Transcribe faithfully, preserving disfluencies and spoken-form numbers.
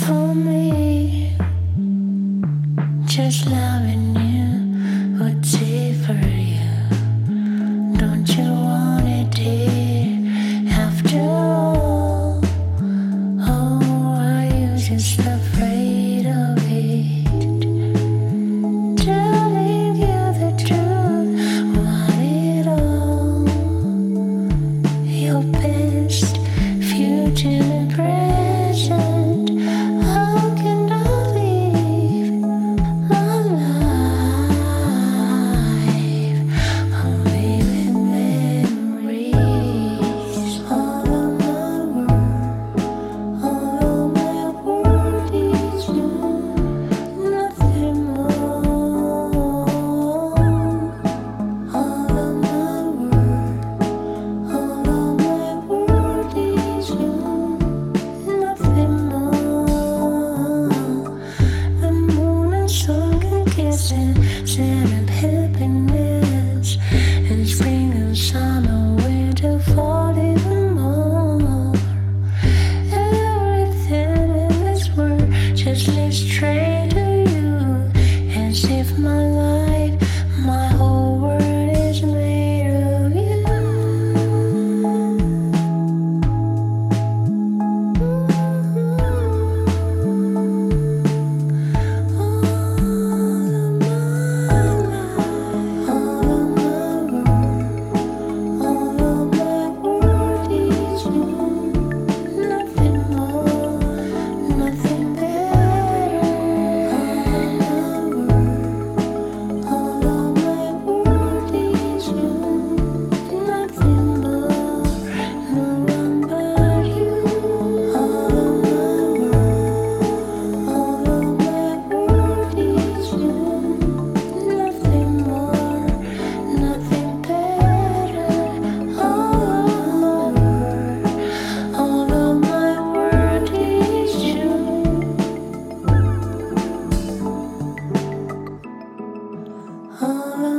for me. Just loving you would say for you. Don't you want it, dear? After all, oh, are you just afraid of it? Telling you the truth, want it all. Your best future and present. How can I live my life? I'm living memories. All of my world, all of my world is you, nothing more. All of my world, all of my world is you, nothing more. The moon and sun can kiss and send happiness, and spring and summer, winter, fall even more. Everything in this world just leads straight to you, as if my life, my whole world is made of you. Oh